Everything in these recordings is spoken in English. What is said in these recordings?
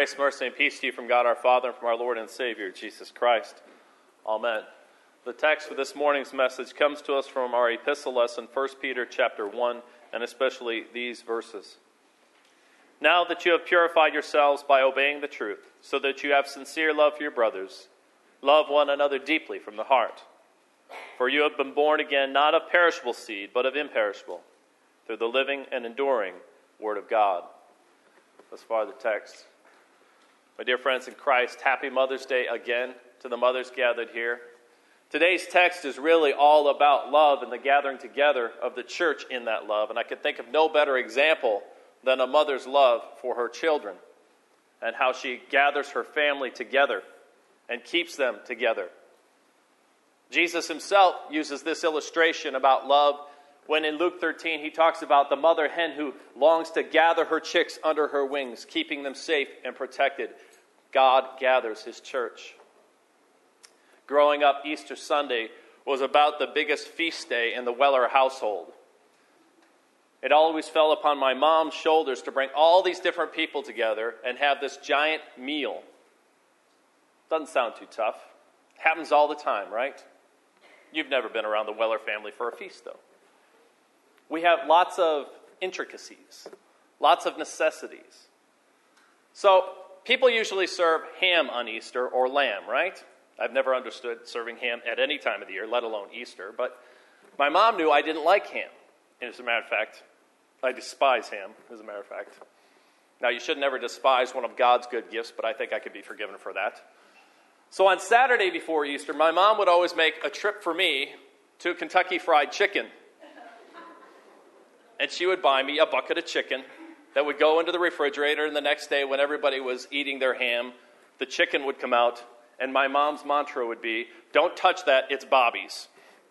Grace, mercy, and peace to you from God our Father and from our Lord and Savior, Jesus Christ. Amen. The text for this morning's message comes to us from our epistle lesson, 1 Peter chapter 1, and especially these verses. Now that you have purified yourselves by obeying the truth, so that you have sincere love for your brothers, love one another deeply from the heart. For you have been born again, not of perishable seed, but of imperishable, through the living and enduring Word of God. Thus far the text. My dear friends in Christ, happy Mother's Day again to the mothers gathered here. Today's text is really all about love and the gathering together of the church in that love. And I could think of no better example than a mother's love for her children and how she gathers her family together and keeps them together. Jesus himself uses this illustration about love when in Luke 13 he talks about the mother hen who longs to gather her chicks under her wings, keeping them safe and protected. God gathers his church. Growing up, Easter Sunday was about the biggest feast day in the Weller household. It always fell upon my mom's shoulders to bring all these different people together and have this giant meal. Doesn't sound too tough. Happens all the time, right? You've never been around the Weller family for a feast, though. We have lots of intricacies, lots of necessities. So, people usually serve ham on Easter or lamb, right? I've never understood serving ham at any time of the year, let alone Easter. But my mom knew I didn't like ham. And as a matter of fact, I despise ham, as a matter of fact. Now, you should never despise one of God's good gifts, but I think I could be forgiven for that. So on Saturday before Easter, my mom would always make a trip for me to Kentucky Fried Chicken. And she would buy me a bucket of chicken that would go into the refrigerator, and the next day when everybody was eating their ham, the chicken would come out, and my mom's mantra would be, "Don't touch that, it's Bobby's."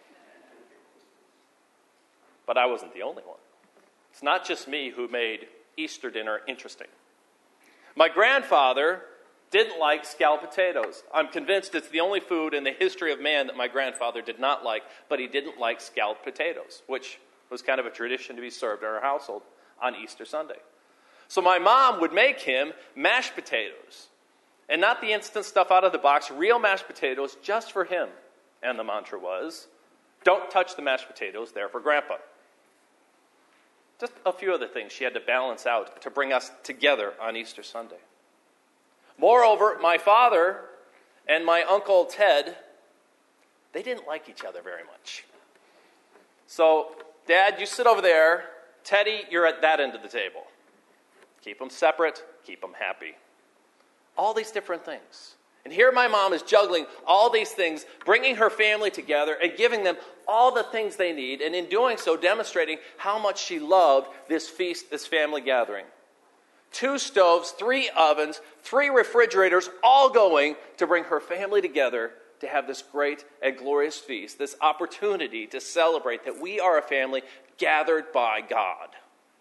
But I wasn't the only one. It's not just me who made Easter dinner interesting. My grandfather didn't like scalloped potatoes. I'm convinced it's the only food in the history of man that my grandfather did not like, but he didn't like scalloped potatoes, which was kind of a tradition to be served in our household on Easter Sunday. So my mom would make him mashed potatoes, and not the instant stuff out of the box, real mashed potatoes just for him. And the mantra was, "Don't touch the mashed potatoes, they're for Grandpa." Just a few other things she had to balance out to bring us together on Easter Sunday. Moreover, my father and my Uncle Ted, they didn't like each other very much. So, Dad, you sit over there. Teddy, you're at that end of the table. Keep them separate, keep them happy. All these different things. And here my mom is juggling all these things, bringing her family together and giving them all the things they need, and in doing so demonstrating how much she loved this feast, this family gathering. 2 stoves, 3 ovens, 3 refrigerators, all going to bring her family together to have this great and glorious feast, this opportunity to celebrate that we are a family gathered by God.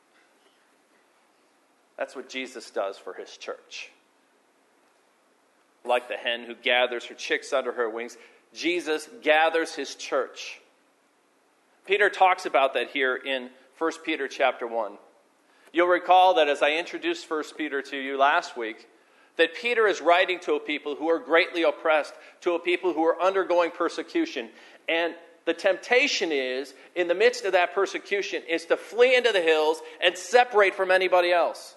That's what Jesus does for his church. Like the hen who gathers her chicks under her wings, Jesus gathers his church. Peter talks about that here in 1 Peter chapter 1. You'll recall that as I introduced 1 Peter to you last week, that Peter is writing to a people who are greatly oppressed, to a people who are undergoing persecution. And the temptation is, in the midst of that persecution, is to flee into the hills and separate from anybody else.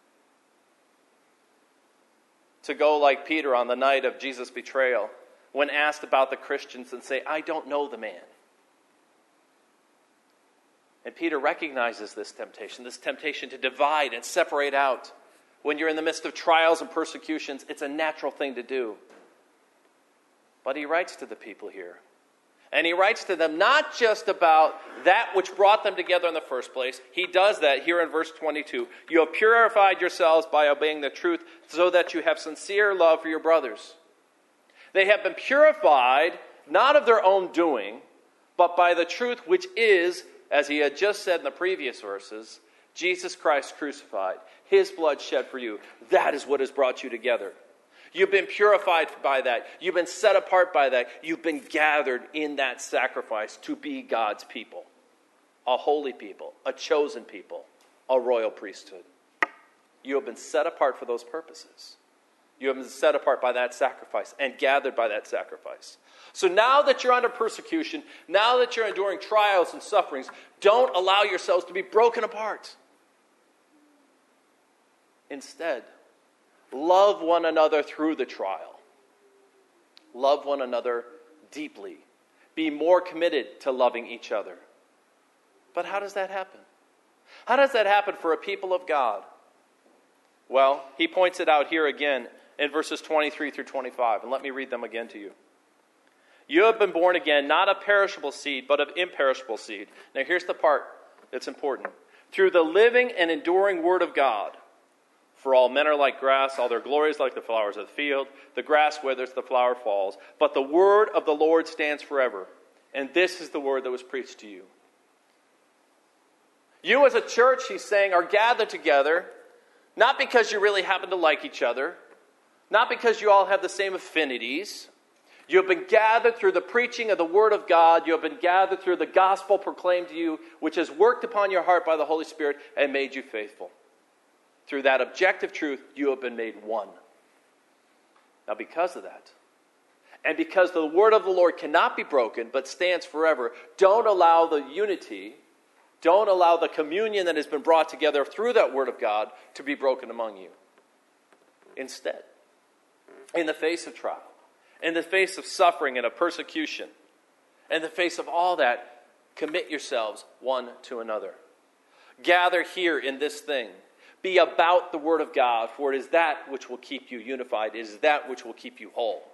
To go like Peter on the night of Jesus' betrayal, when asked about the Christians, and say, "I don't know the man." And Peter recognizes this temptation to divide and separate out. When you're in the midst of trials and persecutions, it's a natural thing to do. But he writes to the people here. And he writes to them not just about that which brought them together in the first place. He does that here in verse 22. You have purified yourselves by obeying the truth so that you have sincere love for your brothers. They have been purified not of their own doing, but by the truth which is, as he had just said in the previous verses, Jesus Christ crucified, his blood shed for you. That is what has brought you together. You've been purified by that. You've been set apart by that. You've been gathered in that sacrifice to be God's people. A holy people, a chosen people, a royal priesthood. You have been set apart for those purposes. You have been set apart by that sacrifice and gathered by that sacrifice. So now that you're under persecution, now that you're enduring trials and sufferings, don't allow yourselves to be broken apart. Instead, love one another through the trial. Love one another deeply. Be more committed to loving each other. But how does that happen? How does that happen for a people of God? Well, he points it out here again in verses 23 through 25. And let me read them again to you. You have been born again, not of perishable seed, but of imperishable seed. Now here's the part that's important. Through the living and enduring word of God. For all men are like grass, all their glory is like the flowers of the field. The grass withers, the flower falls. But the word of the Lord stands forever. And this is the word that was preached to you. You as a church, he's saying, are gathered together, not because you really happen to like each other, not because you all have the same affinities. You have been gathered through the preaching of the Word of God. You have been gathered through the gospel proclaimed to you, which has worked upon your heart by the Holy Spirit and made you faithful. Through that objective truth, you have been made one. Now because of that, and because the word of the Lord cannot be broken but stands forever, don't allow the unity, don't allow the communion that has been brought together through that word of God to be broken among you. Instead, in the face of trial, in the face of suffering and of persecution, in the face of all that, commit yourselves one to another. Gather here in this thing. Be about the word of God, for it is that which will keep you unified. It is that which will keep you whole.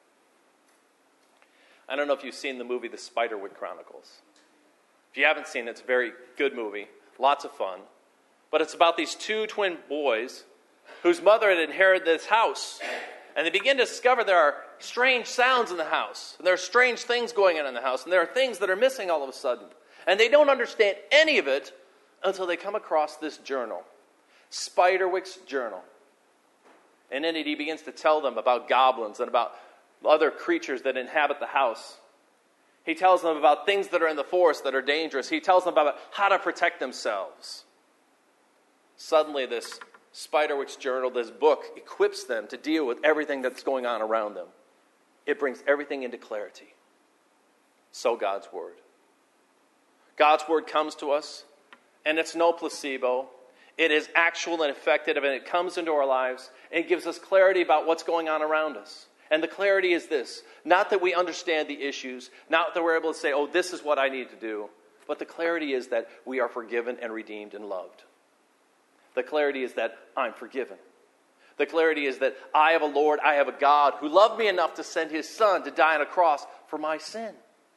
I don't know if you've seen the movie The Spiderwick Chronicles. If you haven't seen it, it's a very good movie. Lots of fun. But it's about these two twin boys whose mother had inherited this house. And they begin to discover there are strange sounds in the house. And there are strange things going on in the house. And there are things that are missing all of a sudden. And they don't understand any of it until they come across this journal. Spiderwick's journal. And in it he begins to tell them about goblins and about other creatures that inhabit the house. He tells them about things that are in the forest that are dangerous. He tells them about how to protect themselves. Suddenly this Spiderwick's journal, this book, equips them to deal with everything that's going on around them. It brings everything into clarity. So God's Word. God's Word comes to us, and it's no placebo. It is actual and effective, and it comes into our lives and gives us clarity about what's going on around us. And the clarity is this. Not that we understand the issues, not that we're able to say, oh, this is what I need to do. But the clarity is that we are forgiven and redeemed and loved. The clarity is that I'm forgiven. The clarity is that I have a Lord, I have a God who loved me enough to send his Son to die on a cross for my sin.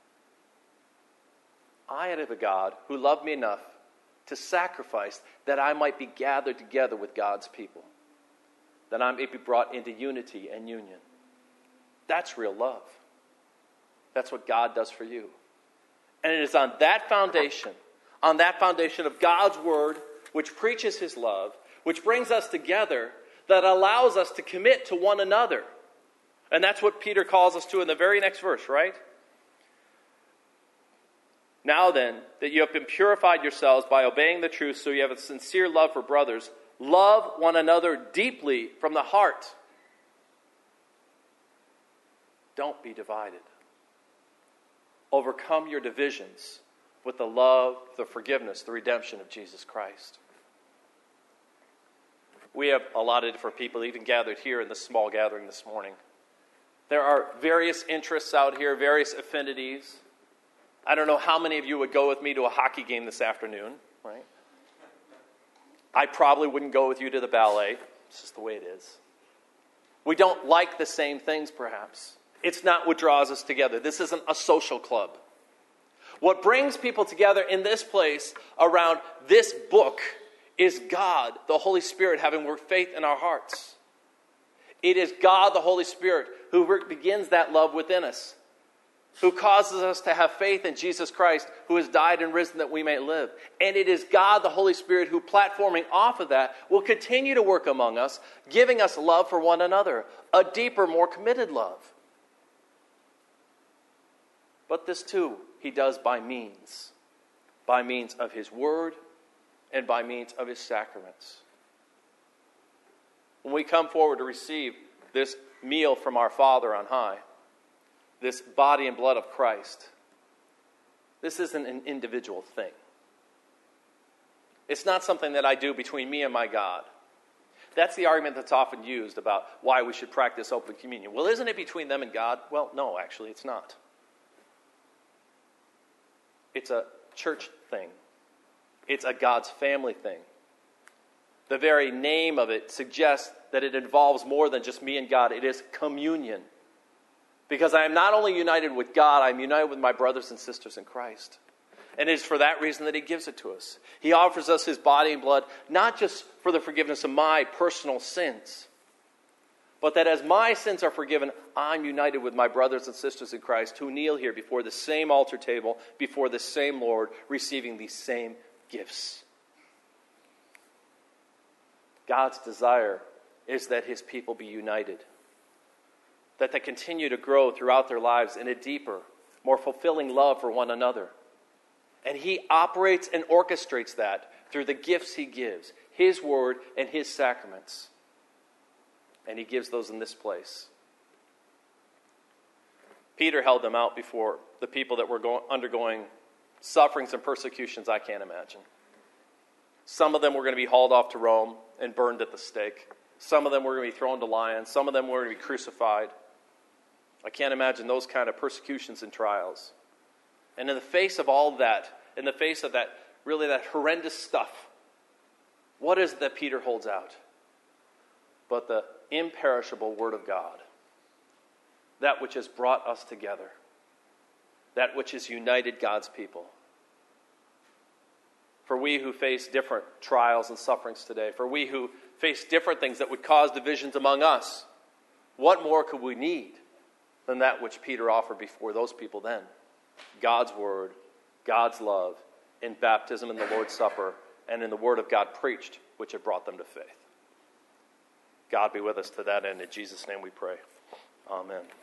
I have a God who loved me enough to sacrifice that I might be gathered together with God's people. That I might be brought into unity and union. That's real love. That's what God does for you. And it is on that foundation of God's Word, which preaches his love, which brings us together, that allows us to commit to one another. And that's what Peter calls us to in the very next verse, right? Now then, that you have been purified yourselves by obeying the truth, so you have a sincere love for brothers, love one another deeply from the heart. Don't be divided. Overcome your divisions with the love, the forgiveness, the redemption of Jesus Christ. We have a lot of different people even gathered here in this small gathering this morning. There are various interests out here, various affinities. I don't know how many of you would go with me to a hockey game this afternoon, right? I probably wouldn't go with you to the ballet. It's just the way it is. We don't like the same things, perhaps. It's not what draws us together. This isn't a social club. What brings people together in this place around this book is God, the Holy Spirit, having worked faith in our hearts. It is God, the Holy Spirit, who begins that love within us, who causes us to have faith in Jesus Christ, who has died and risen that we may live. And it is God, the Holy Spirit, who, platforming off of that, will continue to work among us, giving us love for one another, a deeper, more committed love. But this too, he does by means of his word and by means of his sacraments. When we come forward to receive this meal from our Father on high, this body and blood of Christ, this isn't an individual thing. It's not something that I do between me and my God. That's the argument that's often used about why we should practice open communion. Well, isn't it between them and God? Well, no, actually, it's not. It's a church thing. It's a God's family thing. The very name of it suggests that it involves more than just me and God. It is communion. Because I am not only united with God, I am united with my brothers and sisters in Christ. And it is for that reason that he gives it to us. He offers us his body and blood, not just for the forgiveness of my personal sins, but that as my sins are forgiven, I'm united with my brothers and sisters in Christ who kneel here before the same altar table, before the same Lord, receiving these same gifts. God's desire is that his people be united, that they continue to grow throughout their lives in a deeper, more fulfilling love for one another. And he operates and orchestrates that through the gifts he gives, his word and his sacraments. And he gives those in this place. Peter held them out before the people that were undergoing sufferings and persecutions I can't imagine. Some of them were going to be hauled off to Rome and burned at the stake. Some of them were going to be thrown to lions. Some of them were going to be crucified. I can't imagine those kind of persecutions and trials. And in the face of all that, in the face of that, really that horrendous stuff, what is it that Peter holds out? But the imperishable Word of God. That which has brought us together. That which has united God's people. For we who face different trials and sufferings today, for we who face different things that would cause divisions among us, what more could we need than that which Peter offered before those people then? God's Word, God's love, in baptism and the Lord's Supper, and in the Word of God preached, which had brought them to faith. God be with us to that end. In Jesus' name we pray. Amen.